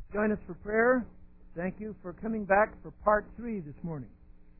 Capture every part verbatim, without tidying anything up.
Join us for prayer. Thank you for coming back for part three this morning.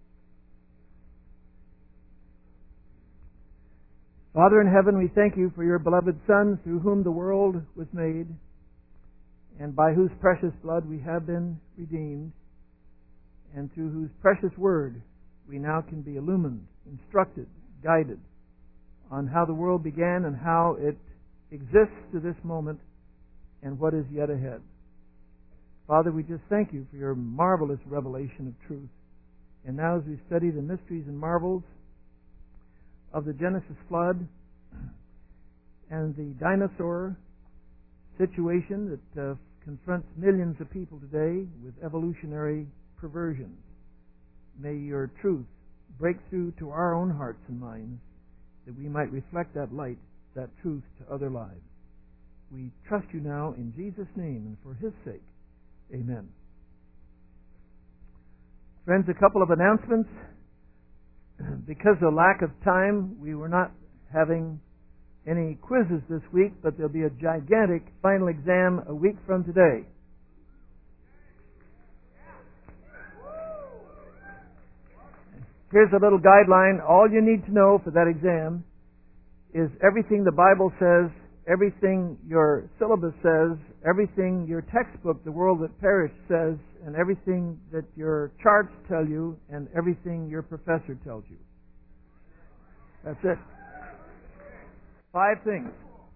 Father in heaven, we thank you for your beloved Son, through whom the world was made, and by whose precious blood we have been redeemed, and through whose precious word we now can be illumined, instructed, guided on how the world began and how it exists to this moment and what is yet ahead. Father, we just thank you for your marvelous revelation of truth. And now as we study the mysteries and marvels of the Genesis flood and the dinosaur situation that uh, confronts millions of people today with evolutionary perversions, may your truth break through to our own hearts and minds that we might reflect that light, that truth to other lives. We trust you now in Jesus' name and for his sake. Amen. Friends, a couple of announcements. Because of lack of time, we were not having any quizzes this week, but there'll be a gigantic final exam a week from today. Here's a little guideline. All you need to know for that exam is everything the Bible says, everything your syllabus says, everything your textbook, The World That Perished, says, and everything that your charts tell you, and everything your professor tells you. That's it. Five things.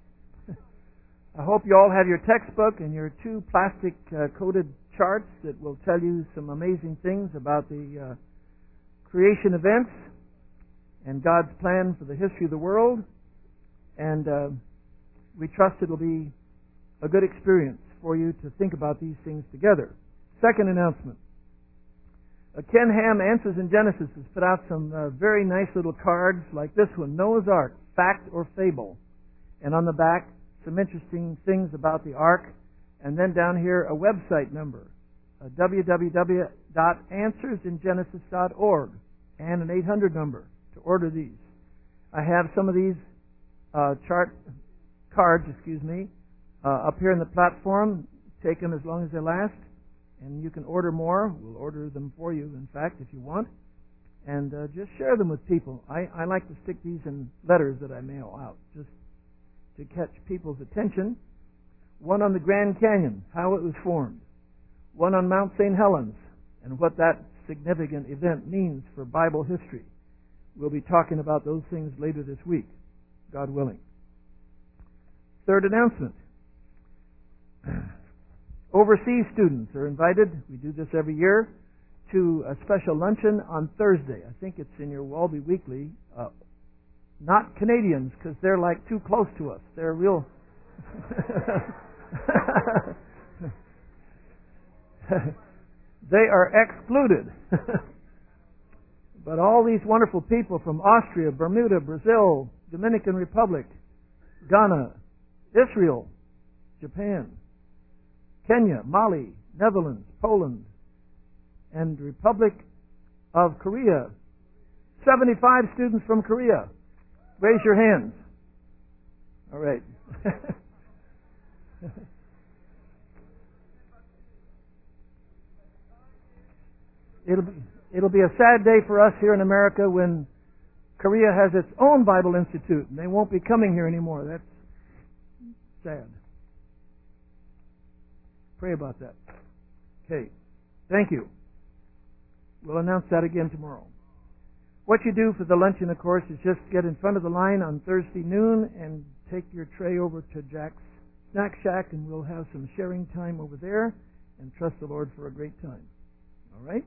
I hope you all have your textbook and your two plastic uh, coated charts that will tell you some amazing things about the uh, creation events and God's plan for the history of the world. And uh, we trust it'll be a good experience for you to think about these things together. Second announcement. Uh, Ken Ham Answers in Genesis has put out some uh, very nice little cards like this one, Noah's Ark, Fact or Fable. And on the back, some interesting things about the Ark. And then down here, a website number, uh, w w w dot answers in genesis dot org, and an eight hundred number to order these. I have some of these uh, chart cards, excuse me, uh, up here in the platform. Take them as long as they last. And you can order more. We'll order them for you, in fact, if you want. And uh, just share them with people. I, I like to stick these in letters that I mail out, just to catch people's attention. One on the Grand Canyon, how it was formed. One on Mount Saint Helens, and what that significant event means for Bible history. We'll be talking about those things later this week, God willing. Third announcement. Overseas students are invited, we do this every year, to a special luncheon on Thursday. I think it's in your Walby Weekly. Uh, not Canadians, because they're like too close to us. They're real... they are excluded. But all these wonderful people from Austria, Bermuda, Brazil, Dominican Republic, Ghana, Israel, Japan, Kenya, Mali, Netherlands, Poland, and Republic of Korea. seventy-five students from Korea. Raise your hands. All right. It'll be, it'll be a sad day for us here in America when Korea has its own Bible Institute, and they won't be coming here anymore. That's sad. Pray about that. Okay. Thank you. We'll announce that again tomorrow. What you do for the luncheon, of course, is just get in front of the line on Thursday noon and take your tray over to Jack's Snack Shack, and we'll have some sharing time over there and trust the Lord for a great time. All right?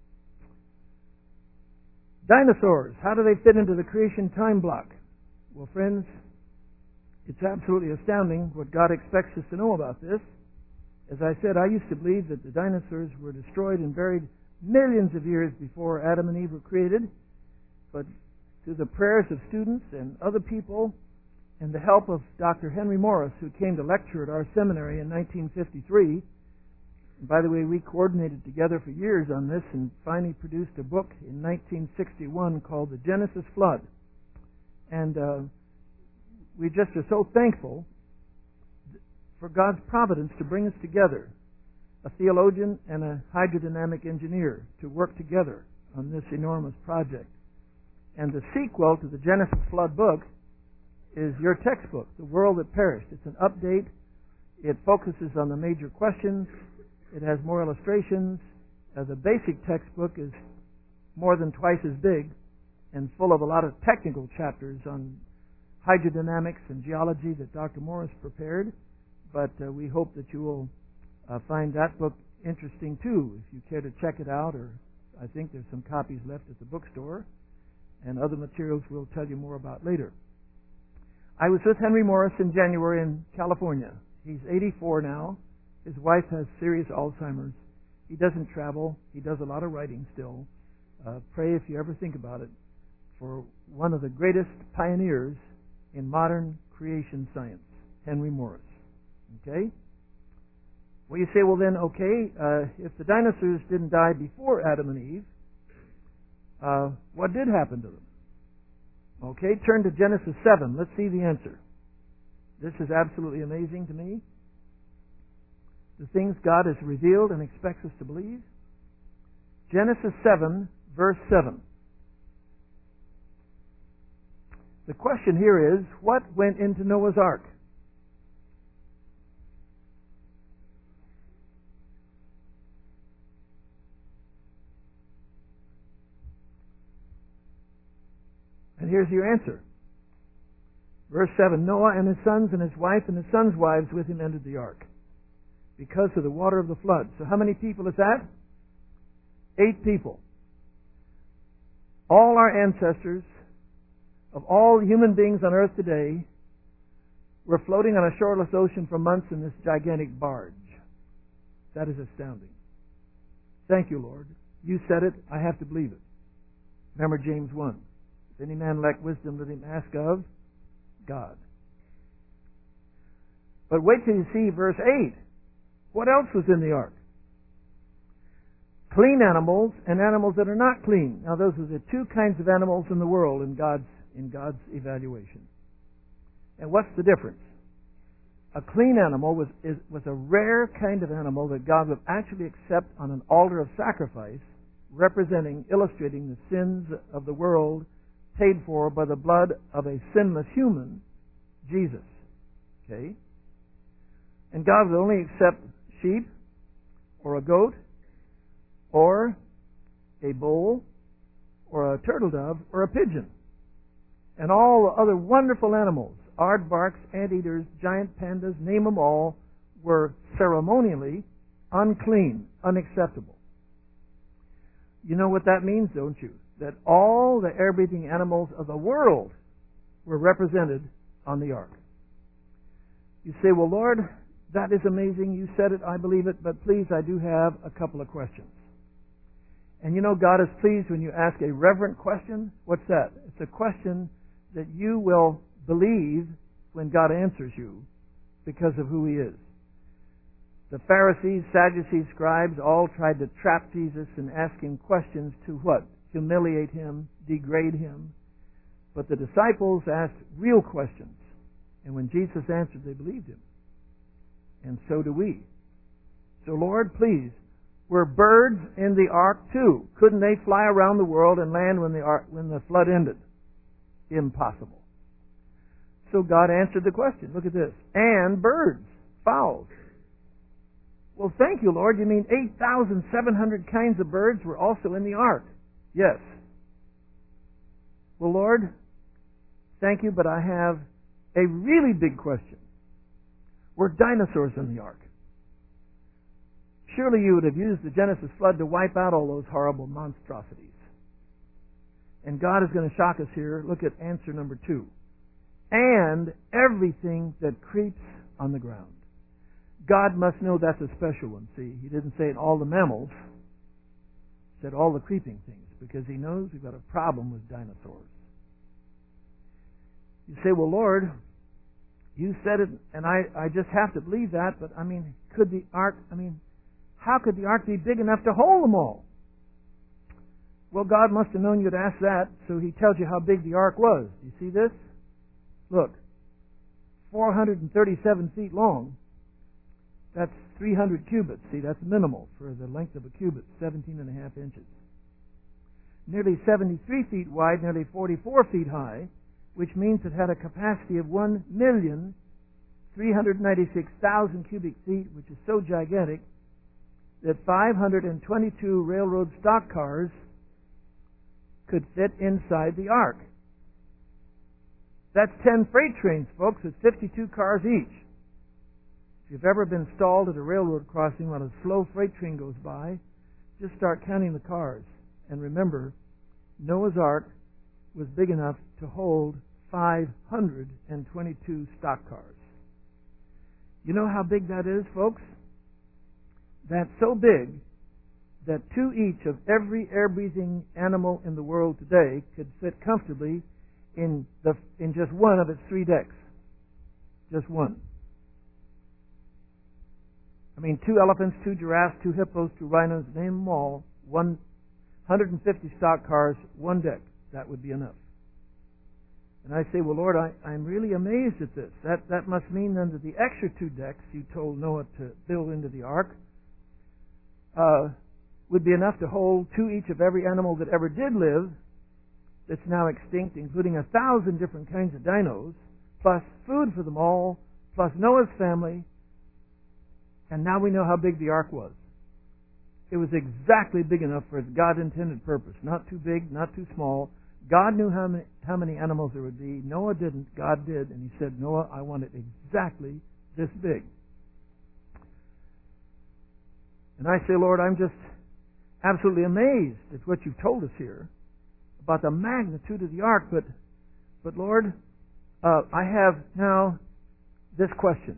Dinosaurs. How do they fit into the creation time block? Well, friends, it's absolutely astounding what God expects us to know about this. As I said, I used to believe that the dinosaurs were destroyed and buried millions of years before Adam and Eve were created. But through the prayers of students and other people and the help of Doctor Henry Morris, who came to lecture at our seminary in nineteen fifty-three, and by the way, we coordinated together for years on this and finally produced a book in nineteen sixty-one called The Genesis Flood. And uh, we just are so thankful for God's providence to bring us together a theologian and a hydrodynamic engineer to work together on this enormous project. And the sequel to the Genesis Flood book is your textbook, The World That Perished. It's an update. It focuses on the major questions. It has more illustrations. Uh, the basic textbook is more than twice as big and full of a lot of technical chapters on hydrodynamics and geology that Doctor Morris prepared. But uh, we hope that you will uh, find that book interesting too, if you care to check it out. Or I think there's some copies left at the bookstore, and other materials we'll tell you more about later. I was with Henry Morris in January in California. He's eighty-four now. His wife has serious Alzheimer's. He doesn't travel. He does a lot of writing still. Uh, pray, if you ever think about it, for one of the greatest pioneers in modern creation science, Henry Morris. Okay? Well, you say, well then, okay, uh, if the dinosaurs didn't die before Adam and Eve, uh, what did happen to them? Okay, turn to Genesis seven. Let's see the answer. This is absolutely amazing to me. The things God has revealed and expects us to believe. Genesis seven, verse seven. The question here is, what went into Noah's ark? And here's your answer. Verse seven, Noah and his sons and his wife and his sons' wives with him entered the ark because of the water of the flood. So how many people is that? Eight people. All our ancestors of all human beings on earth today were floating on a shoreless ocean for months in this gigantic barge. That is astounding. Thank you, Lord. You said it. I have to believe it. Remember James one. If any man lack wisdom, let him ask of God. But wait till you see verse eight. What else was in the ark? Clean animals and animals that are not clean. Now those are the two kinds of animals in the world in God's in God's evaluation. And what's the difference? A clean animal was is, was a rare kind of animal that God would actually accept on an altar of sacrifice, representing, illustrating the sins of the world paid for by the blood of a sinless human, Jesus. Okay? And God would only accept sheep or a goat or a bull or a turtle dove or a pigeon. And all the other wonderful animals, aardvarks, anteaters, giant pandas, name them all, were ceremonially unclean, unacceptable. You know what that means, don't you? That all the air-breathing animals of the world were represented on the ark. You say, well, Lord, that is amazing. You said it, I believe it, but please, I do have a couple of questions. And you know God is pleased when you ask a reverent question. What's that? It's a question that you will believe when God answers you because of who He is. The Pharisees, Sadducees, scribes all tried to trap Jesus and ask Him questions to what? Humiliate Him, degrade Him. But the disciples asked real questions. And when Jesus answered, they believed Him. And so do we. So Lord, please, were birds in the ark too? Couldn't they fly around the world and land when the ark, when the flood ended? Impossible. So God answered the question. Look at this. And birds, fowls. Well, thank you, Lord. You mean eight thousand seven hundred kinds of birds were also in the ark? Yes. Well, Lord, thank you, but I have a really big question. Were dinosaurs in the ark? Surely you would have used the Genesis flood to wipe out all those horrible monstrosities. And God is going to shock us here. Look at answer number two. And everything that creeps on the ground. God must know that's a special one. See, He didn't say all the mammals. He said all the creeping things, because He knows we've got a problem with dinosaurs. You say, well, Lord, you said it, and I, I just have to believe that, but I mean, could the ark, I mean, how could the ark be big enough to hold them all? Well, God must have known you'd ask that, so He tells you how big the ark was. Do you see this? Look, four hundred thirty-seven feet long. That's three hundred cubits. See, that's minimal for the length of a cubit, seventeen and a half inches. Nearly seventy-three feet wide, nearly forty-four feet high, which means it had a capacity of one million three hundred ninety-six thousand cubic feet, which is so gigantic that five hundred twenty-two railroad stock cars could fit inside the ark. That's ten freight trains, folks, with fifty-two cars each. If you've ever been stalled at a railroad crossing while a slow freight train goes by, just start counting the cars. And remember, Noah's Ark was big enough to hold five hundred twenty-two stock cars. You know how big that is, folks? That's so big that two each of every air-breathing animal in the world today could fit comfortably in the in just one of its three decks. Just one. I mean, two elephants, two giraffes, two hippos, two rhinos, name them all, one hundred fifty stock cars, one deck. That would be enough. And I say, well, Lord, I, I'm really amazed at this. That, that must mean then that the extra two decks you told Noah to build into the ark uh, would be enough to hold two each of every animal that ever did live that's now extinct, including a thousand different kinds of dinos, plus food for them all, plus Noah's family. And now we know how big the ark was. It was exactly big enough for its God-intended purpose. Not too big, not too small. God knew how many, how many animals there would be. Noah didn't. God did. And he said, Noah, I want it exactly this big. And I say, Lord, I'm just absolutely amazed at what you've told us here about the magnitude of the ark. But, but Lord, uh, I have now this question.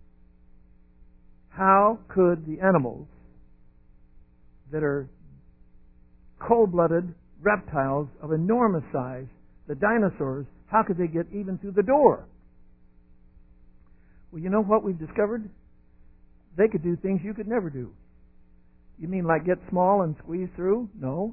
How could the animals that are cold-blooded reptiles of enormous size, the dinosaurs, how could they get even through the door? Well, you know what we've discovered? They could do things you could never do. You mean like get small and squeeze through? No.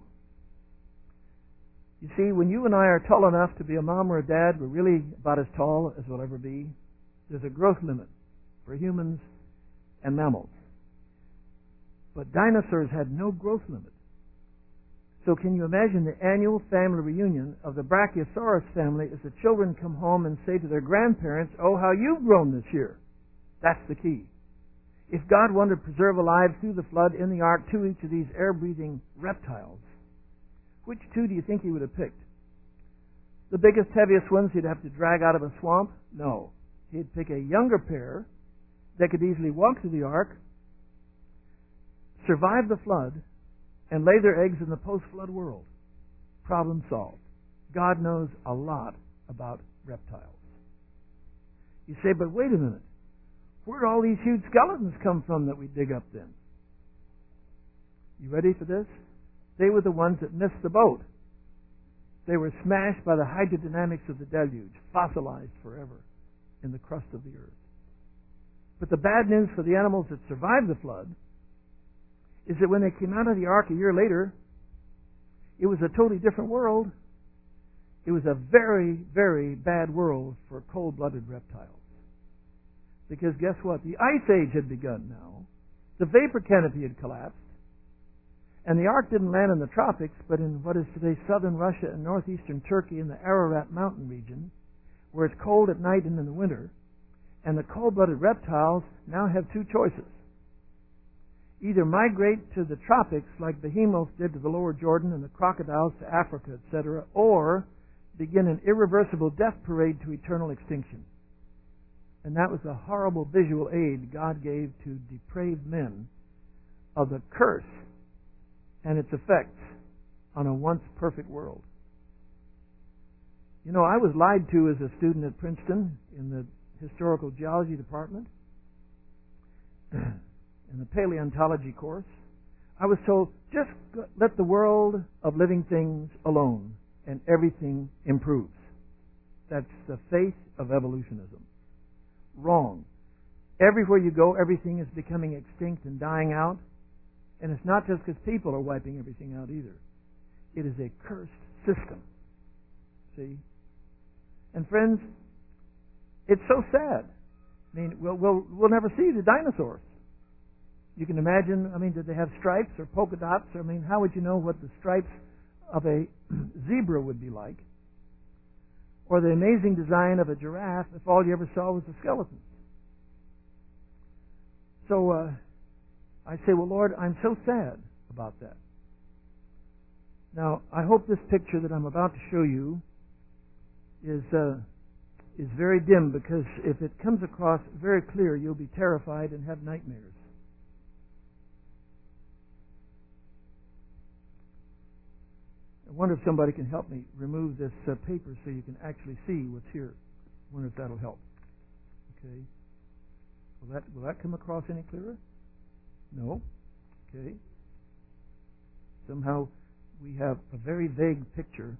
You see, when you and I are tall enough to be a mom or a dad, we're really about as tall as we'll ever be. There's a growth limit for humans and mammals. But dinosaurs had no growth limit. So can you imagine the annual family reunion of the Brachiosaurus family as the children come home and say to their grandparents, oh, how you've grown this year. That's the key. If God wanted to preserve alive through the flood in the ark two each of these air-breathing reptiles, which two do you think he would have picked? The biggest, heaviest ones he'd have to drag out of a swamp? No. He'd pick a younger pair that could easily walk through the ark, survive the flood, and lay their eggs in the post-flood world. Problem solved. God knows a lot about reptiles. You say, but wait a minute. Where did all these huge skeletons come from that we dig up then? You ready for this? They were the ones that missed the boat. They were smashed by the hydrodynamics of the deluge, fossilized forever in the crust of the earth. But the bad news for the animals that survived the flood is that when they came out of the ark a year later, it was a totally different world. It was a very, very bad world for cold-blooded reptiles. Because guess what? The ice age had begun now. The vapor canopy had collapsed. And the ark didn't land in the tropics, but in what is today southern Russia and northeastern Turkey in the Ararat mountain region, where it's cold at night and in the winter. And the cold-blooded reptiles now have two choices. Either migrate to the tropics like behemoths did to the lower Jordan and the crocodiles to Africa, et cetera, or begin an irreversible death parade to eternal extinction. And that was a horrible visual aid God gave to depraved men of the curse and its effects on a once perfect world. You know, I was lied to as a student at Princeton in the historical geology department. In the paleontology course, I was told, just let the world of living things alone and everything improves. That's the faith of evolutionism. Wrong. Everywhere you go, everything is becoming extinct and dying out. And it's not just because people are wiping everything out either. It is a cursed system. See? And friends, it's so sad. I mean, we'll, we'll, we'll never see the dinosaurs. You can imagine, I mean, did they have stripes or polka dots? I mean, how would you know what the stripes of a zebra would be like? Or the amazing design of a giraffe if all you ever saw was the skeleton? So uh, I say, well, Lord, I'm so sad about that. Now, I hope this picture that I'm about to show you is uh, is very dim, because if it comes across very clear, you'll be terrified and have nightmares. I wonder if somebody can help me remove this uh, paper so you can actually see what's here. I wonder if that'll help. Okay. Will that will that come across any clearer? No. Okay. Somehow we have a very vague picture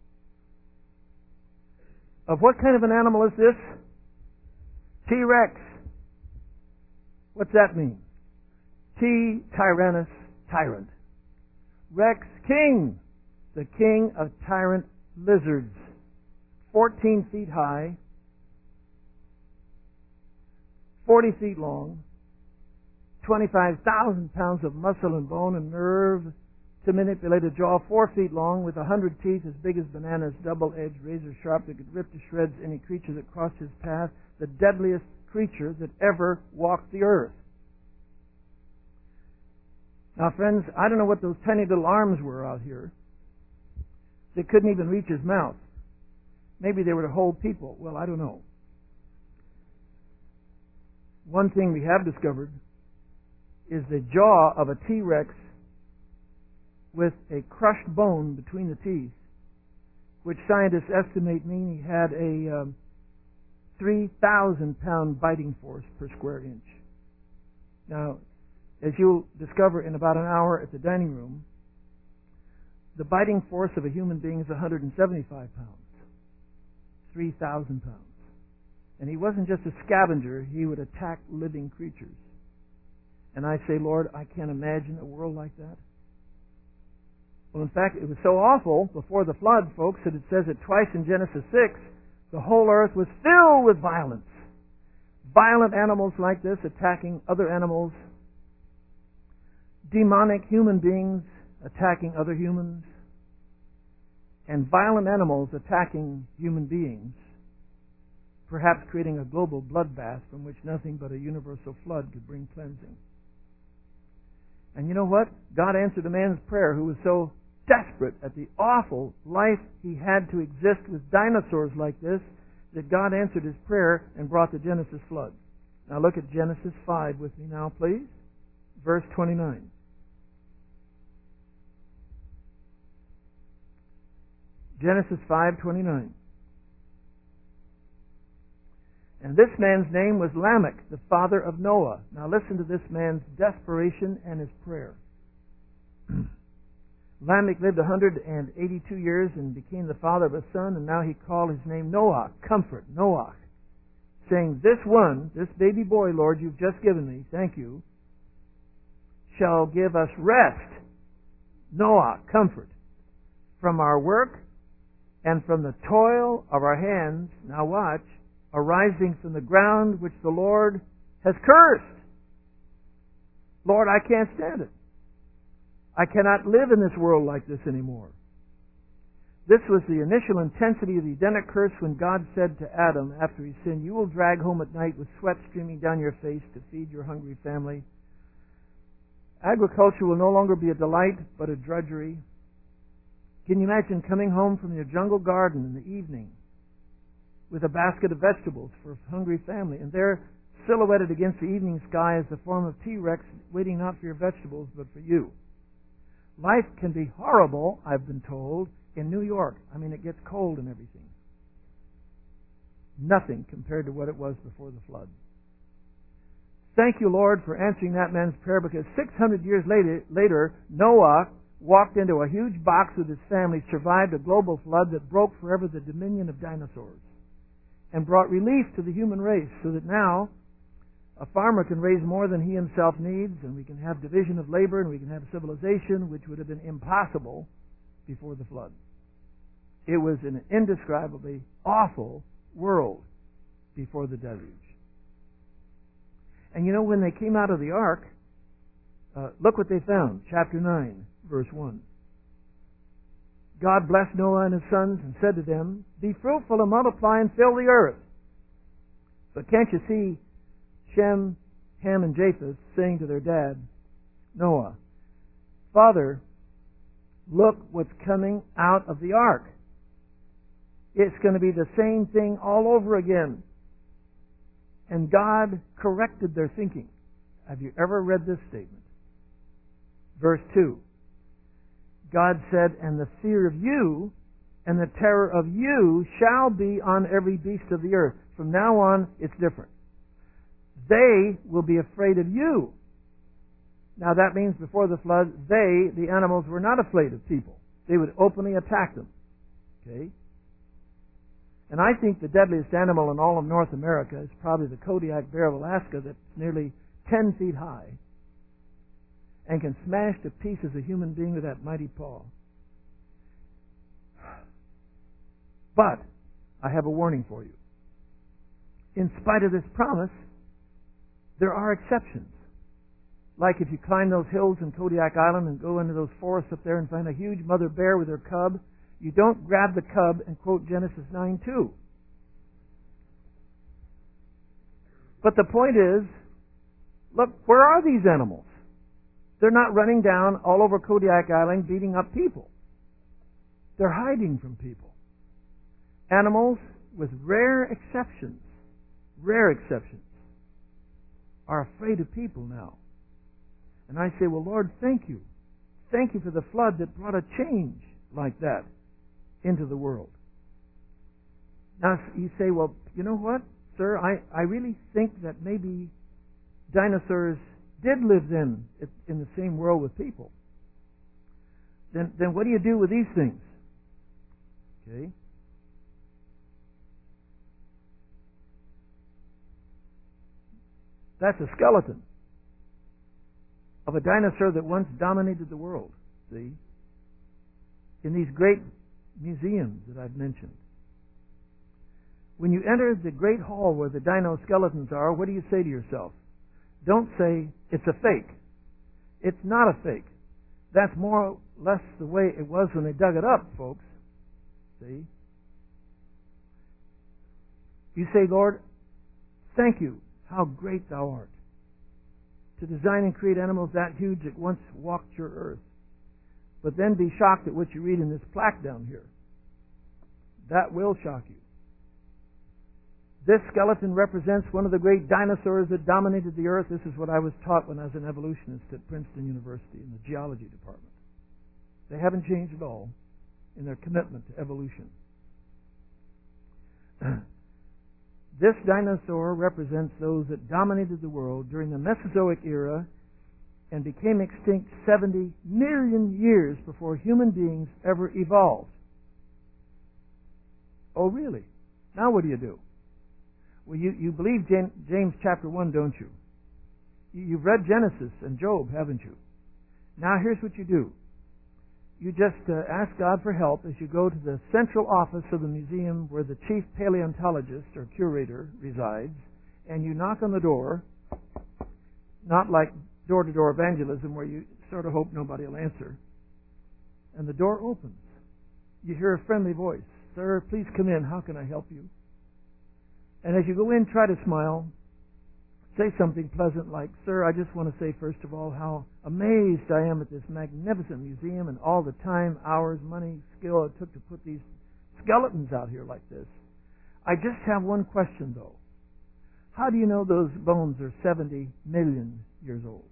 of what kind of an animal is this? T-Rex. What's that mean? T, tyrannus, tyrant. Rex, king. The king of tyrant lizards. fourteen feet high, forty feet long, twenty-five thousand pounds of muscle and bone and nerve to manipulate a jaw, four feet long, with a hundred teeth as big as bananas, double-edged, razor-sharp, that could rip to shreds any creature that crossed his path, the deadliest creature that ever walked the earth. Now, friends, I don't know what those tiny little arms were out here. They couldn't even reach his mouth. Maybe they were to hold people. Well, I don't know. One thing we have discovered is the jaw of a T-Rex with a crushed bone between the teeth, which scientists estimate mean he had a um, three thousand pound biting force per square inch. Now, as you'll discover in about an hour at the dining room, the biting force of a human being is one hundred seventy-five pounds. three thousand pounds. And he wasn't just a scavenger, he would attack living creatures. And I say, Lord, I can't imagine a world like that. Well, in fact, it was so awful before the flood, folks, that it says it twice in Genesis six, the whole earth was filled with violence. Violent animals like this attacking other animals. Demonic human beings attacking other humans. And violent animals attacking human beings. Perhaps creating a global bloodbath from which nothing but a universal flood could bring cleansing. And you know what? God answered a man's prayer who was so desperate at the awful life he had to exist with dinosaurs like this, that God answered his prayer and brought the Genesis flood. Now look at Genesis five with me now, please. Verse twenty-nine. Genesis five twenty-nine. And this man's name was Lamech, the father of Noah. Now listen to this man's desperation and his prayer. Lamech lived one hundred eighty-two years and became the father of a son, and now he called his name Noah, comfort, Noah, saying, this one, this baby boy, Lord, you've just given me, thank you, shall give us rest, Noah, comfort, from our work and from the toil of our hands, now watch, arising from the ground which the Lord has cursed. Lord, I can't stand it. I cannot live in this world like this anymore. This was the initial intensity of the Edenic curse when God said to Adam after he sinned, you will drag home at night with sweat streaming down your face to feed your hungry family. Agriculture will no longer be a delight, but a drudgery. Can you imagine coming home from your jungle garden in the evening with a basket of vegetables for a hungry family, and there, silhouetted against the evening sky, is the form of T-Rex waiting not for your vegetables, but for you. Life can be horrible, I've been told, in New York. I mean, it gets cold and everything. Nothing compared to what it was before the flood. Thank you, Lord, for answering that man's prayer, because six hundred years later, later, Noah walked into a huge box with his family, survived a global flood that broke forever the dominion of dinosaurs, and brought relief to the human race, so that now a farmer can raise more than he himself needs, and we can have division of labor, and we can have civilization, which would have been impossible before the flood. It was an indescribably awful world before the deluge. And you know, when they came out of the ark, Uh, look what they found. Chapter nine, verse one. God blessed Noah and his sons and said to them, "Be fruitful and multiply and fill the earth." But can't you see Shem, Ham, and Japheth saying to their dad, Noah, "Father, look what's coming out of the ark. It's going to be the same thing all over again." And God corrected their thinking. Have you ever read this statement? Verse two. God said, "And the fear of you and the terror of you shall be on every beast of the earth." From now on, it's different. They will be afraid of you. Now that means before the flood, they, the animals, were not afraid of people. They would openly attack them. Okay? And I think the deadliest animal in all of North America is probably the Kodiak bear of Alaska, that's nearly ten feet high and can smash to pieces a human being with that mighty paw. But I have a warning for you. In spite of this promise, there are exceptions. Like if you climb those hills in Kodiak Island and go into those forests up there and find a huge mother bear with her cub, you don't grab the cub and quote Genesis nine two. But the point is, look, where are these animals? They're not running down all over Kodiak Island beating up people. They're hiding from people. Animals, with rare exceptions, rare exceptions, are afraid of people now. And I say, well, Lord, thank you. Thank you for the flood that brought a change like that into the world. Now, you say, well, you know what, sir? I, I really think that maybe dinosaurs did live then in the same world with people. Then, then what do you do with these things? Okay. That's a skeleton of a dinosaur that once dominated the world, see? In these great museums that I've mentioned. When you enter the great hall where the dino skeletons are, what do you say to yourself? Don't say, it's a fake. It's not a fake. That's more or less the way it was when they dug it up, folks. See? You say, Lord, thank you. How great thou art, to design and create animals that huge that once walked your earth. But then be shocked at what you read in this plaque down here. That will shock you. This skeleton represents one of the great dinosaurs that dominated the earth. This is what I was taught when I was an evolutionist at Princeton University in the geology department. They haven't changed at all in their commitment to evolution. This dinosaur represents those that dominated the world during the Mesozoic era and became extinct seventy million years before human beings ever evolved. Oh, really? Now what do you do? Well, you, you believe James, James chapter one, don't you? you? You've read Genesis and Job, haven't you? Now here's what you do. You just uh, ask God for help as you go to the central office of the museum where the chief paleontologist or curator resides, and you knock on the door, not like door-to-door evangelism where you sort of hope nobody will answer. And the door opens. You hear a friendly voice. Sir, please come in. How can I help you? And as you go in, try to smile. Say something pleasant like, Sir, I just want to say, first of all, how amazed I am at this magnificent museum and all the time, hours, money, skill it took to put these skeletons out here like this. I just have one question, though. How do you know those bones are seventy million years old?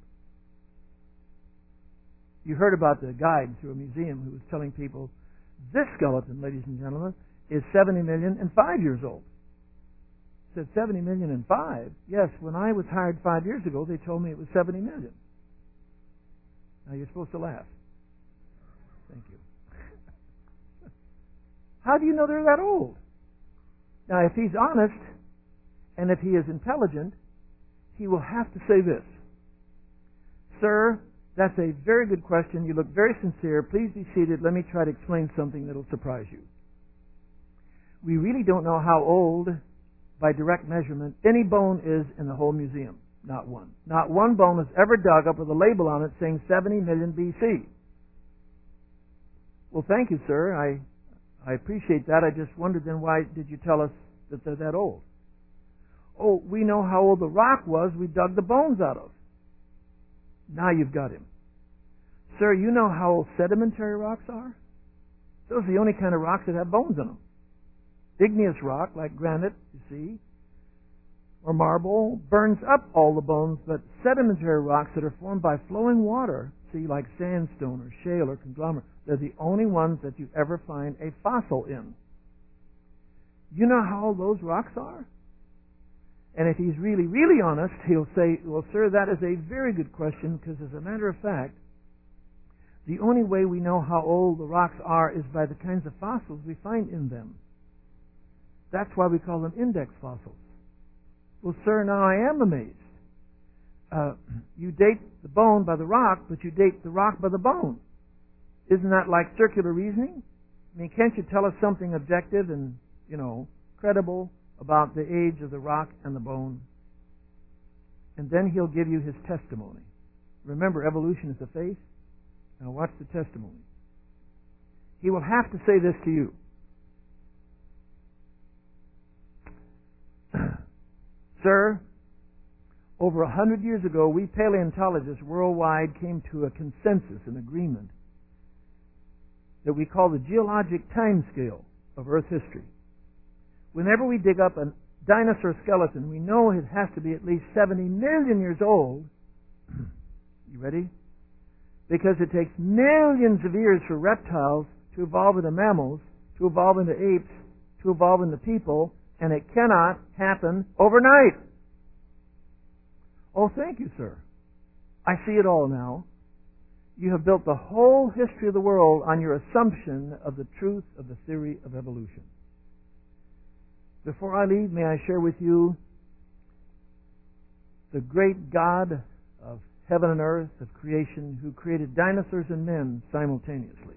You heard about the guide to a museum who was telling people, this skeleton, ladies and gentlemen, is seventy million and five years old. Said seventy million and five? Yes, when I was hired five years ago, they told me it was seventy million. Now you're supposed to laugh. Thank you. How do you know they're that old? Now, if he's honest, and if he is intelligent, he will have to say this. Sir, that's a very good question. You look very sincere. Please be seated. Let me try to explain something that will surprise you. We really don't know how old, by direct measurement, any bone is in the whole museum. Not one. Not one bone was ever dug up with a label on it saying seventy million B C. Well, thank you, sir. I I appreciate that. I just wondered then, why did you tell us that they're that old? Oh, we know how old the rock was we dug the bones out of. Now you've got him. Sir, you know how old sedimentary rocks are? Those are the only kind of rocks that have bones in them. Igneous rock, like granite, you see, or marble, burns up all the bones, but sedimentary rocks that are formed by flowing water, see, like sandstone or shale or conglomerate, they're the only ones that you ever find a fossil in. You know how old those rocks are? And if he's really, really honest, he'll say, well, sir, that is a very good question, because as a matter of fact, the only way we know how old the rocks are is by the kinds of fossils we find in them. That's why we call them index fossils. Well, sir, now I am amazed. Uh, you date the bone by the rock, but you date the rock by the bone. Isn't that like circular reasoning? I mean, can't you tell us something objective and, you know, credible about the age of the rock and the bone? And then he'll give you his testimony. Remember, evolution is the faith. Now watch the testimony. He will have to say this to you. Sir, over a hundred years ago, we paleontologists worldwide came to a consensus, an agreement, that we call the geologic time scale of Earth history. Whenever we dig up a dinosaur skeleton, we know it has to be at least seventy million years old. You ready? Because it takes millions of years for reptiles to evolve into mammals, to evolve into apes, to evolve into people, and it cannot happen overnight. Oh, thank you, sir. I see it all now. You have built the whole history of the world on your assumption of the truth of the theory of evolution. Before I leave, may I share with you the great God of heaven and earth, of creation, who created dinosaurs and men simultaneously.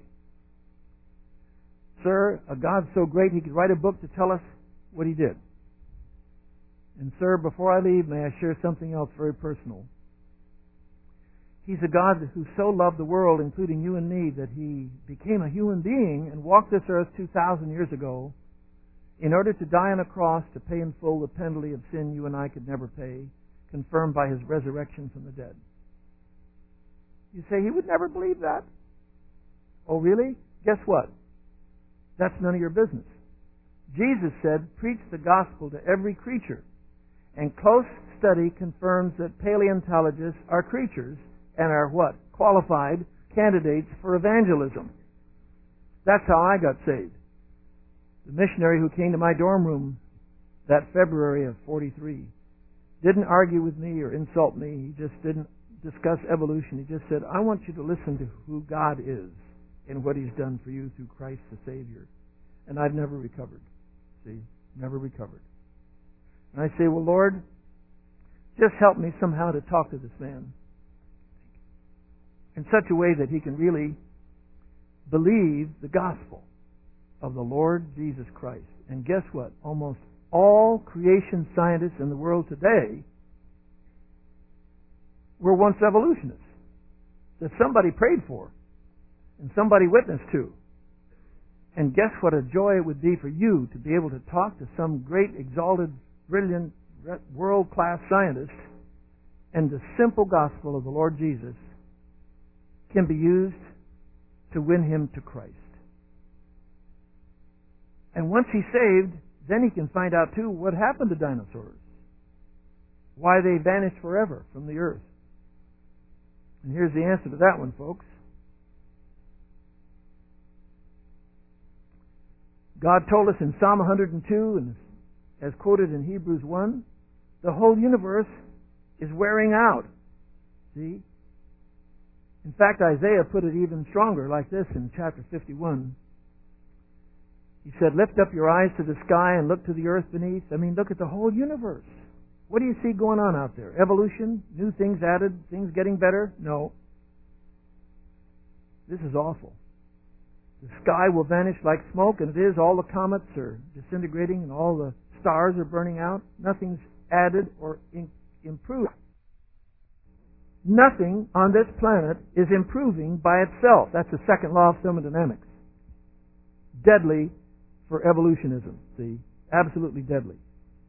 Sir, a God so great he could write a book to tell us what he did. And sir, before I leave, may I share something else very personal. He's a God who so loved the world, including you and me, that he became a human being and walked this earth two thousand years ago in order to die on a cross to pay in full the penalty of sin you and I could never pay, confirmed by his resurrection from the dead. You say, he would never believe that? Oh, really? Guess what? That's none of your business. Jesus said, preach the gospel to every creature. And close study confirms that paleontologists are creatures and are what? Qualified candidates for evangelism. That's how I got saved. The missionary who came to my dorm room that February of forty-three didn't argue with me or insult me. He just didn't discuss evolution. He just said, I want you to listen to who God is and what he's done for you through Christ the Savior. And I've never recovered. See? Never recovered. And I say, well, Lord, just help me somehow to talk to this man in such a way that he can really believe the gospel of the Lord Jesus Christ. And guess what? Almost all creation scientists in the world today were once evolutionists that somebody prayed for and somebody witnessed to. And guess what a joy it would be for you to be able to talk to some great, exalted, brilliant, world-class scientist, and the simple gospel of the Lord Jesus can be used to win him to Christ. And once he's saved, then he can find out too what happened to dinosaurs, why they vanished forever from the earth. And here's the answer to that one, folks. God told us in Psalm one hundred two, and as quoted in Hebrews one, the whole universe is wearing out. See? In fact, Isaiah put it even stronger like this in chapter fifty-one. He said, lift up your eyes to the sky and look to the earth beneath. I mean, look at the whole universe. What do you see going on out there? Evolution? New things added? Things getting better? No. This is awful. The sky will vanish like smoke, and it is. All the comets are disintegrating, and all the stars are burning out. Nothing's added or in- improved. Nothing on this planet is improving by itself. That's the second law of thermodynamics. Deadly for evolutionism, see? Absolutely deadly.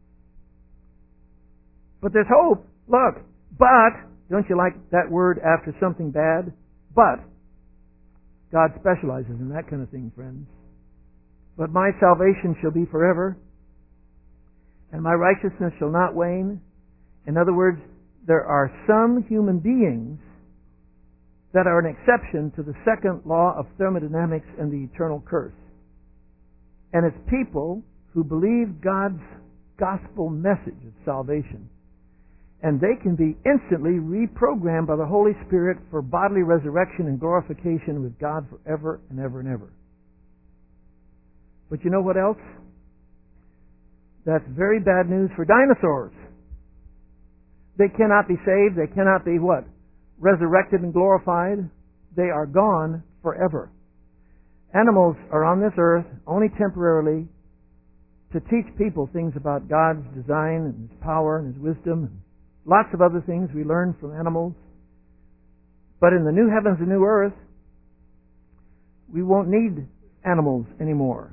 But there's hope. Look, but, don't you like that word after something bad? But, God specializes in that kind of thing, friends. But my salvation shall be forever, and my righteousness shall not wane. In other words, there are some human beings that are an exception to the second law of thermodynamics and the eternal curse. And it's people who believe God's gospel message of salvation. And they can be instantly reprogrammed by the Holy Spirit for bodily resurrection and glorification with God forever and ever and ever. But you know what else? That's very bad news for dinosaurs. They cannot be saved. They cannot be what? Resurrected and glorified. They are gone forever. Animals are on this earth only temporarily to teach people things about God's design and His power and His wisdom and lots of other things we learn from animals. But in the new heavens and new earth, we won't need animals anymore.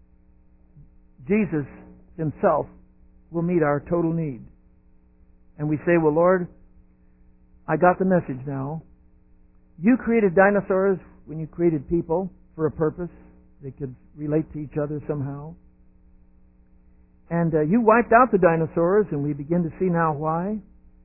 Jesus Himself will meet our total need. And we say, well, Lord, I got the message now. You created dinosaurs when you created people for a purpose. They could relate to each other somehow. And uh, you wiped out the dinosaurs, and we begin to see now why.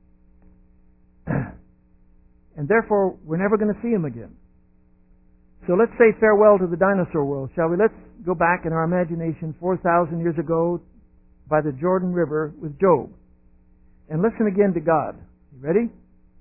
And therefore, we're never going to see them again. So let's say farewell to the dinosaur world, shall we? Let's go back in our imagination four thousand years ago by the Jordan River with Job. And listen again to God. You ready?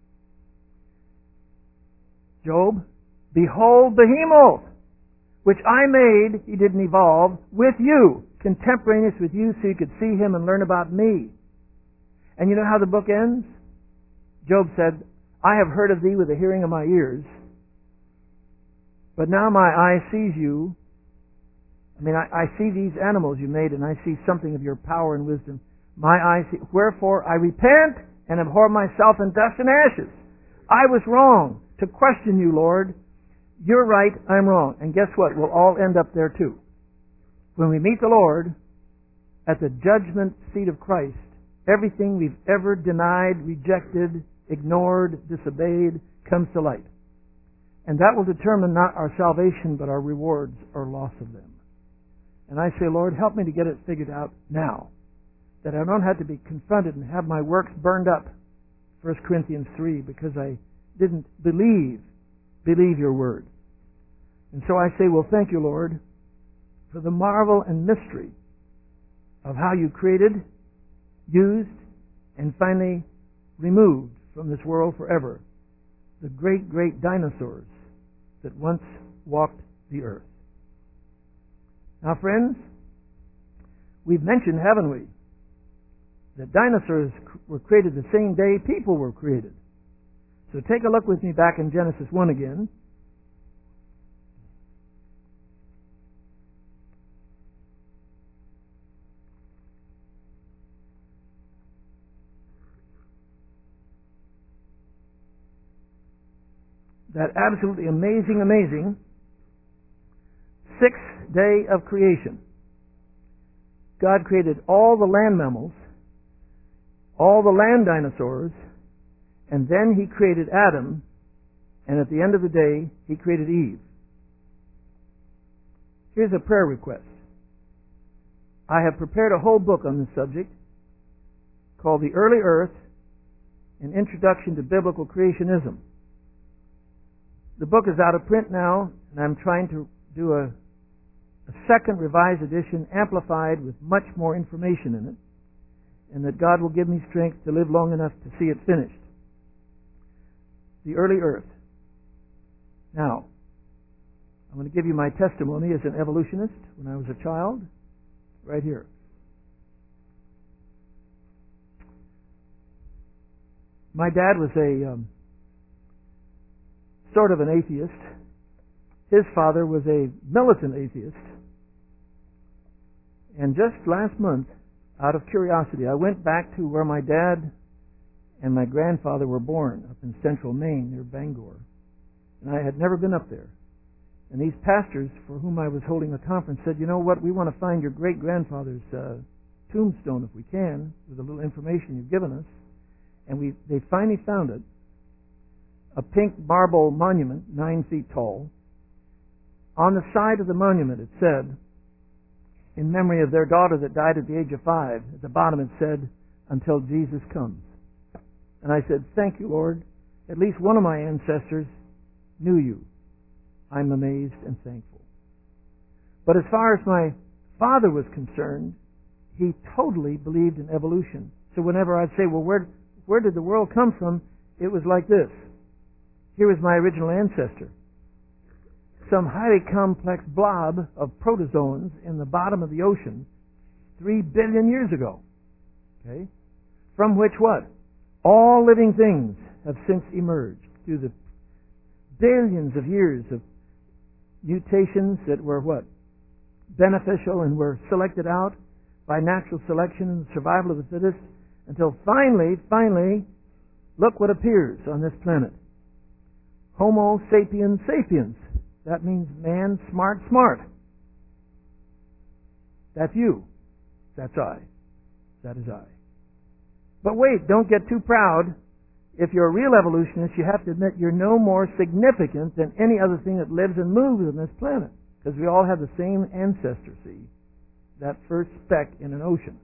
Job, behold behemoth, which I made, he didn't evolve, with you, contemporaneous with you, so you could see him and learn about me. And you know how the book ends? Job said, I have heard of thee with the hearing of my ears, but now my eye sees you. I mean, I, I see these animals you made, and I see something of your power and wisdom. My eyes see, wherefore I repent and abhor myself in dust and ashes. I was wrong to question you, Lord. You're right, I'm wrong. And guess what? We'll all end up there too. When we meet the Lord at the judgment seat of Christ, everything we've ever denied, rejected, ignored, disobeyed comes to light. And that will determine not our salvation, but our rewards or loss of them. And I say, Lord, help me to get it figured out now, that I don't have to be confronted and have my works burned up, First Corinthians three, because I didn't believe, believe your word. And so I say, well, thank you, Lord, for the marvel and mystery of how you created, used, and finally removed from this world forever the great, great dinosaurs that once walked the earth. Now, friends, we've mentioned, haven't we, that dinosaurs were created the same day people were created. So take a look with me back in Genesis one again. That absolutely amazing, amazing sixth day of creation. God created all the land mammals, all the land dinosaurs, and then He created Adam, and at the end of the day, He created Eve. Here's a prayer request. I have prepared a whole book on this subject called The Early Earth, An Introduction to Biblical Creationism. The book is out of print now, and I'm trying to do a, a second revised edition, amplified with much more information in it, and that God will give me strength to live long enough to see it finished. The Early Earth. Now, I'm going to give you my testimony as an evolutionist when I was a child, right here. My dad was a um, sort of an atheist. His father was a militant atheist. And just last month, out of curiosity, I went back to where my dad and my grandfather were born up in central Maine near Bangor. And I had never been up there. And these pastors for whom I was holding a conference said, you know what, we want to find your great-grandfather's uh, tombstone if we can, with a little information you've given us. And we they finally found it, a pink marble monument, nine feet tall. On the side of the monument it said, in memory of their daughter that died at the age of five, at the bottom it said, until Jesus comes. And I said, thank you, Lord. At least one of my ancestors knew you. I'm amazed and thankful. But as far as my father was concerned, he totally believed in evolution. So whenever I'd say, well, where, where did the world come from? It was like this. Here was my original ancestor. Some highly complex blob of protozoans in the bottom of the ocean three billion years ago. Okay? From which what? All living things have since emerged through the billions of years of mutations that were what? Beneficial and were selected out by natural selection and survival of the fittest until finally, finally, look what appears on this planet. Homo sapiens sapiens. That means man smart smart. That's you. That's I. That is I. But wait, don't get too proud. If you're a real evolutionist, you have to admit you're no more significant than any other thing that lives and moves on this planet. Because we all have the same ancestor, see? That first speck in an ocean.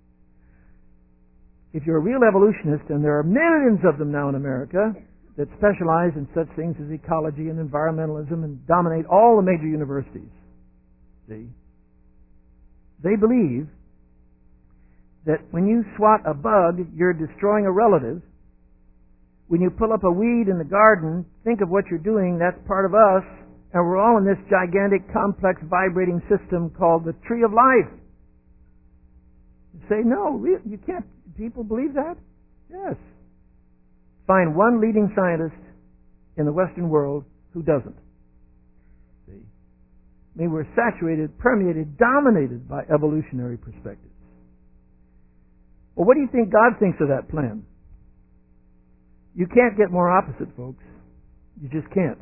If you're a real evolutionist, and there are millions of them now in America that specialize in such things as ecology and environmentalism and dominate all the major universities, see? They believe that when you swat a bug, you're destroying a relative. When you pull up a weed in the garden, think of what you're doing, that's part of us, and we're all in this gigantic, complex, vibrating system called the tree of life. You say, no, you can't. People believe that? Yes. Find one leading scientist in the Western world who doesn't. See? I mean, we're saturated, permeated, dominated by evolutionary perspectives. Well, what do you think God thinks of that plan? You can't get more opposite, folks. You just can't.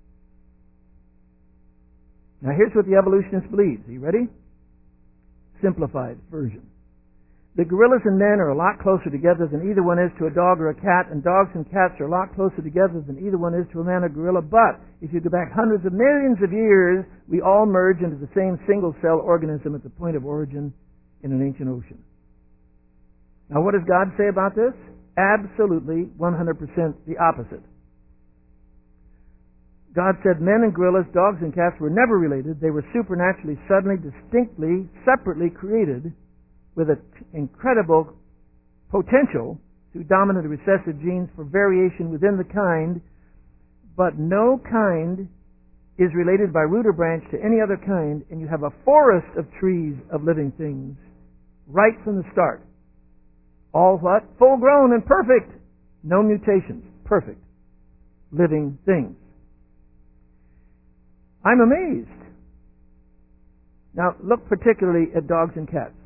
Now, here's what the evolutionists believe. Are you ready? Simplified version. The gorillas and men are a lot closer together than either one is to a dog or a cat, and dogs and cats are a lot closer together than either one is to a man or gorilla. But if you go back hundreds of millions of years, we all merge into the same single-cell organism at the point of origin in an ancient ocean. Now, what does God say about this? Absolutely, one hundred percent the opposite. God said men and gorillas, dogs and cats were never related. They were supernaturally, suddenly, distinctly, separately created with an incredible potential through dominant and recessive genes for variation within the kind, but no kind is related by root or branch to any other kind, and you have a forest of trees of living things right from the start. All what? Full grown and perfect. No mutations. Perfect. Living things. I'm amazed. Now, look particularly at dogs and cats.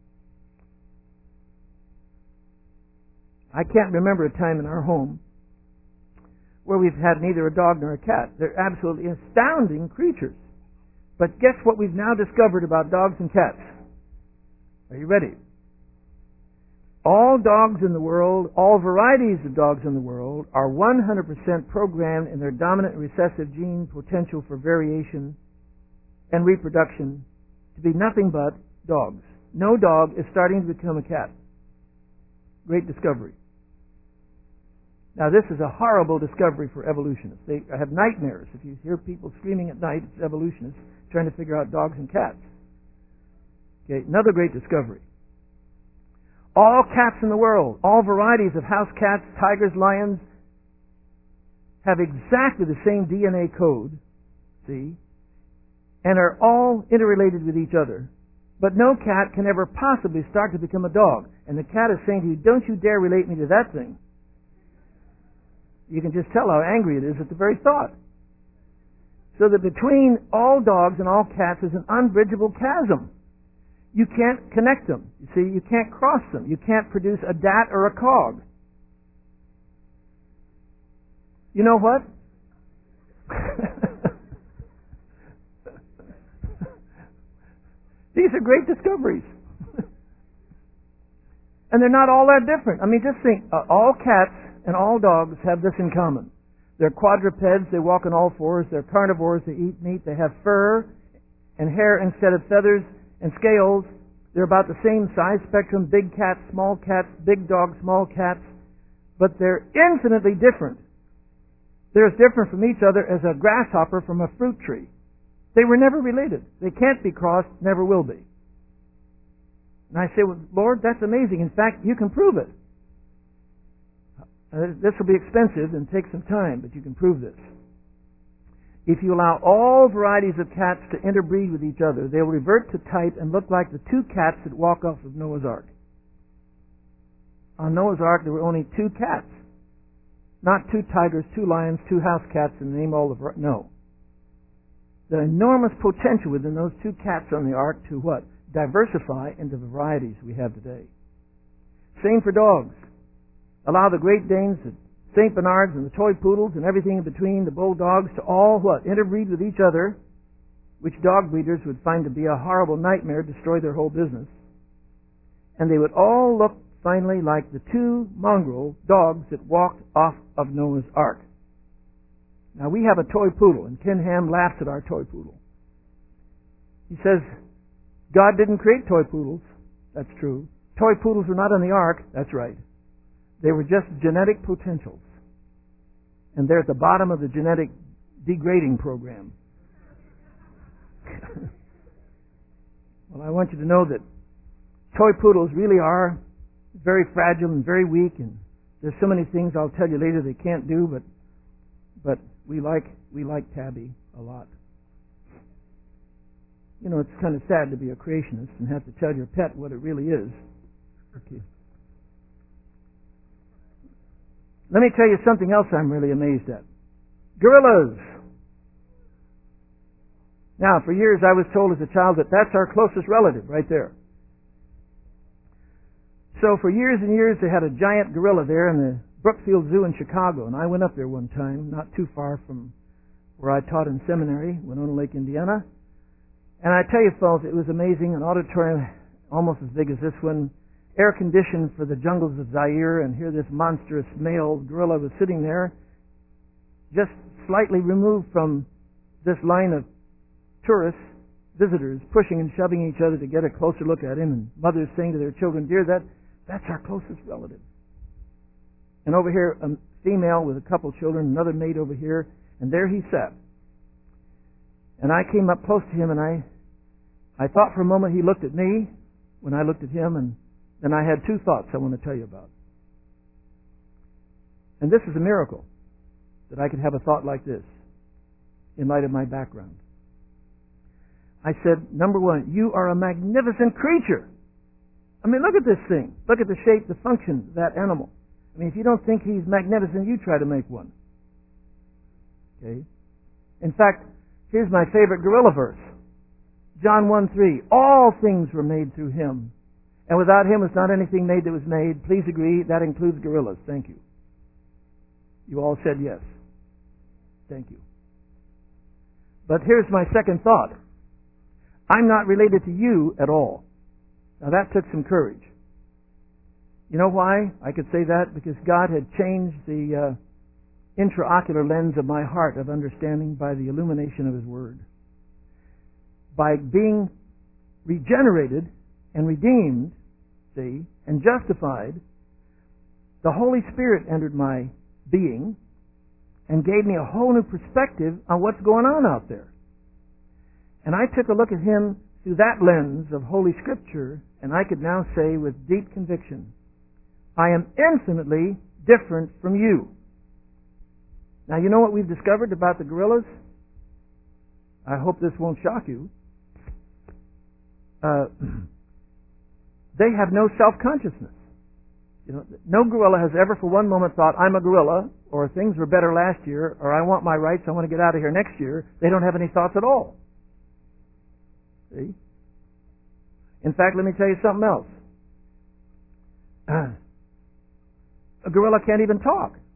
I can't remember a time in our home where we've had neither a dog nor a cat. They're absolutely astounding creatures. But guess what we've now discovered about dogs and cats? Are you ready? All dogs in the world, all varieties of dogs in the world, are one hundred percent programmed in their dominant and recessive gene potential for variation and reproduction to be nothing but dogs. No dog is starting to become a cat. Great discovery. Now, this is a horrible discovery for evolutionists. They have nightmares. If you hear people screaming at night, it's evolutionists trying to figure out dogs and cats. Okay, another great discovery. All cats in the world, all varieties of house cats, tigers, lions, have exactly the same D N A code, see, and are all interrelated with each other. But no cat can ever possibly start to become a dog. And the cat is saying to you, don't you dare relate me to that thing. You can just tell how angry it is at the very thought. So that between all dogs and all cats is an unbridgeable chasm. You can't connect them. You see, you can't cross them. You can't produce a dat or a cog. You know what? These are great discoveries. And they're not all that different. I mean, just think, uh, all cats and all dogs have this in common. They're quadrupeds, they walk on all fours, they're carnivores, they eat meat, they have fur and hair instead of feathers and scales. They're about the same size spectrum, big cats, small cats, big dogs, small cats, but they're infinitely different. They're as different from each other as a grasshopper from a fruit tree. They were never related. They can't be crossed, never will be. And I say, well, Lord, that's amazing. In fact, you can prove it. Uh, this will be expensive and take some time, but you can prove this. If you allow all varieties of cats to interbreed with each other, they will revert to type and look like the two cats that walk off of Noah's Ark. On Noah's Ark, there were only two cats. Not two tigers, two lions, two house cats, and name all the... No. The enormous potential within those two cats on the ark to what? Diversify into the varieties we have today. Same for dogs. Allow the Great Danes, the Saint Bernards, and the toy poodles, and everything in between, the bulldogs, to all what? Interbreed with each other, which dog breeders would find to be a horrible nightmare, destroy their whole business. And they would all look finally like the two mongrel dogs that walked off of Noah's Ark. Now, we have a toy poodle, and Ken Ham laughs at our toy poodle. He says, God didn't create toy poodles. That's true. Toy poodles were not on the ark. That's right. They were just genetic potentials. And they're at the bottom of the genetic degrading program. Well, I want you to know that toy poodles really are very fragile and very weak, and there's so many things I'll tell you later they can't do, but but we like we like Tabby a lot. You know, it's kind of sad to be a creationist and have to tell your pet what it really is. Okay. Let me tell you something else I'm really amazed at. Gorillas. Now, for years I was told as a child that that's our closest relative right there. So for years and years they had a giant gorilla there in the Brookfield Zoo in Chicago, and I went up there one time, not too far from where I taught in seminary, Winona Lake, Indiana. And I tell you, folks, it was amazing. An auditorium almost as big as this one, air-conditioned for the jungles of Zaire, and here this monstrous male gorilla was sitting there, just slightly removed from this line of tourists, visitors, pushing and shoving each other to get a closer look at him, and mothers saying to their children, dear, that, that's our closest relative. And over here, a female with a couple children, another maid over here, and there he sat. And I came up close to him, and I, I thought for a moment he looked at me when I looked at him, and then I had two thoughts I want to tell you about. And this is a miracle, that I could have a thought like this in light of my background. I said, number one, you are a magnificent creature. I mean, look at this thing. Look at the shape, the function of that animal. I mean, if you don't think he's magnificent, you try to make one. Okay? In fact, here's my favorite gorilla verse. John one three. All things were made through him, and without him was not anything made that was made. Please agree, that includes gorillas. Thank you. You all said yes. Thank you. But here's my second thought. I'm not related to you at all. Now that took some courage. You know why I could say that? Because God had changed the uh, intraocular lens of my heart of understanding by the illumination of His Word. By being regenerated and redeemed, see, and justified, the Holy Spirit entered my being and gave me a whole new perspective on what's going on out there. And I took a look at Him through that lens of Holy Scripture, and I could now say with deep conviction, I am infinitely different from you. Now, you know what we've discovered about the gorillas? I hope this won't shock you. Uh, they have no self-consciousness. You know, no gorilla has ever for one moment thought, I'm a gorilla, or things were better last year, or I want my rights, I want to get out of here next year. They don't have any thoughts at all. See? In fact, let me tell you something else. Uh, a gorilla can't even talk.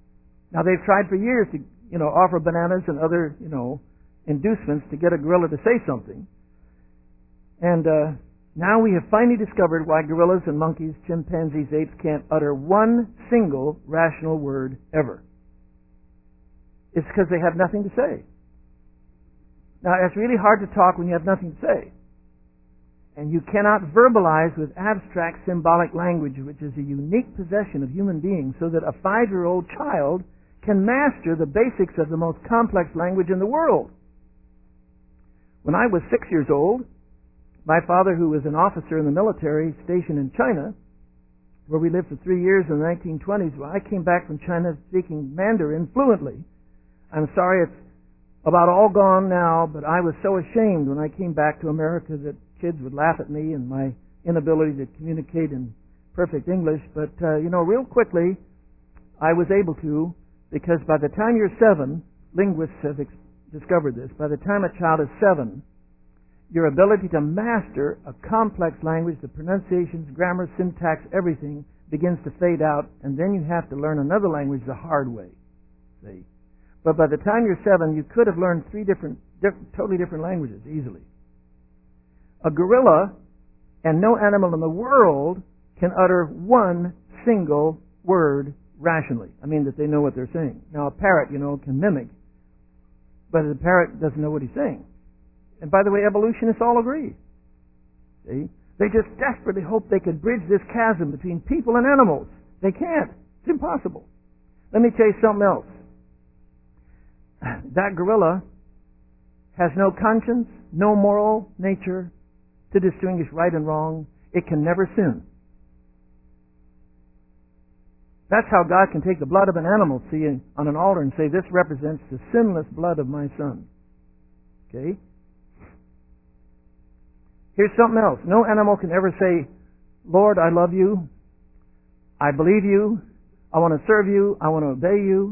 Now, they've tried for years to, you know, offer bananas and other, you know, inducements to get a gorilla to say something. And uh, now we have finally discovered why gorillas and monkeys, chimpanzees, apes can't utter one single rational word ever. It's because they have nothing to say. Now, it's really hard to talk when you have nothing to say. And you cannot verbalize with abstract symbolic language, which is a unique possession of human beings, so that a five-year-old child can master the basics of the most complex language in the world. When I was six years old, my father, who was an officer in the military stationed in China, where we lived for three years in the nineteen twenties, well, I came back from China speaking Mandarin fluently. I'm sorry it's about all gone now, but I was so ashamed when I came back to America that kids would laugh at me and my inability to communicate in perfect English. But, uh, you know, real quickly, I was able to, because by the time you're seven, linguists have ex- discovered this, by the time a child is seven, your ability to master a complex language, the pronunciations, grammar, syntax, everything, begins to fade out, and then you have to learn another language the hard way. See? But by the time you're seven, you could have learned three different, different, totally different languages easily. A gorilla and no animal in the world can utter one single word rationally. I mean that they know what they're saying. Now a parrot, you know, can mimic, but the parrot doesn't know what he's saying. And by the way, evolutionists all agree. See? They just desperately hope they could bridge this chasm between people and animals. They can't. It's impossible. Let me tell you something else. That gorilla has no conscience, no moral nature to distinguish right and wrong. It can never sin. That's how God can take the blood of an animal, see, on an altar and say, this represents the sinless blood of my son. Okay? Here's something else. No animal can ever say, Lord, I love you. I believe you. I want to serve you. I want to obey you.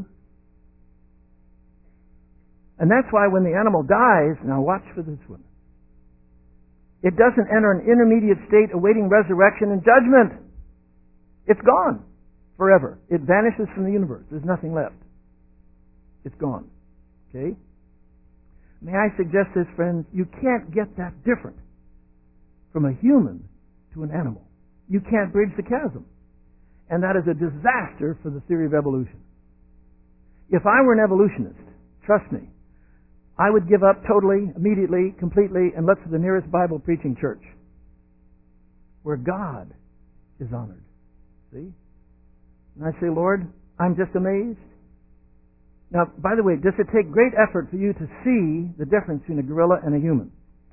And that's why when the animal dies, now watch for this one, it doesn't enter an intermediate state awaiting resurrection and judgment. It's gone forever. It vanishes from the universe. There's nothing left. It's gone. Okay? May I suggest this, friends? You can't get that different from a human to an animal. You can't bridge the chasm. And that is a disaster for the theory of evolution. If I were an evolutionist, trust me, I would give up totally, immediately, completely, and look for the nearest Bible-preaching church where God is honored. See? And I say, Lord, I'm just amazed. Now, by the way, does it take great effort for you to see the difference between a gorilla and a human?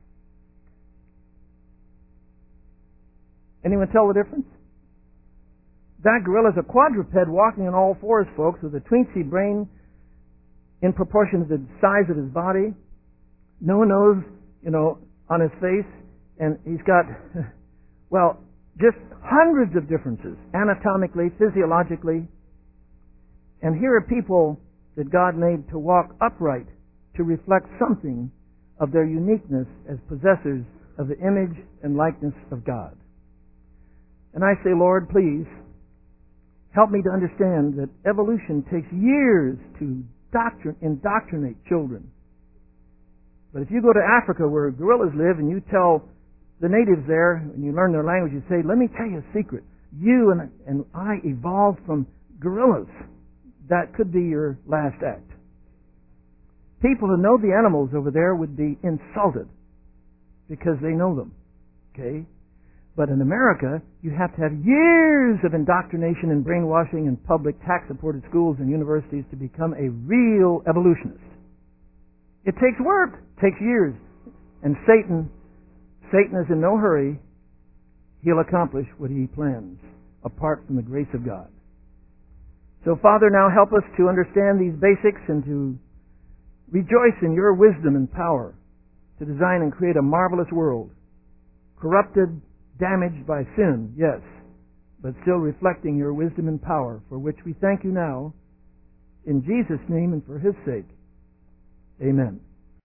Anyone tell the difference? That gorilla is a quadruped walking on all fours, folks, with a twinsy brain in proportion to the size of his body, no nose, you know, on his face, and he's got, well, just hundreds of differences, anatomically, physiologically. And here are people that God made to walk upright, to reflect something of their uniqueness as possessors of the image and likeness of God. And I say, Lord, please, help me to understand that evolution takes years to Doctrine, indoctrinate children. But if you go to Africa where gorillas live and you tell the natives there, and you learn their language, you say, let me tell you a secret. You and, and I evolved from gorillas. That could be your last act. People who know the animals over there would be insulted because they know them. Okay? But in America, you have to have years of indoctrination and brainwashing in public tax-supported schools and universities to become a real evolutionist. It takes work. It takes years. And Satan, Satan is in no hurry. He'll accomplish what he plans apart from the grace of God. So, Father, now help us to understand these basics and to rejoice in your wisdom and power to design and create a marvelous world, corrupted, damaged by sin, yes, but still reflecting your wisdom and power, for which we thank you now, in Jesus' name and for his sake. Amen.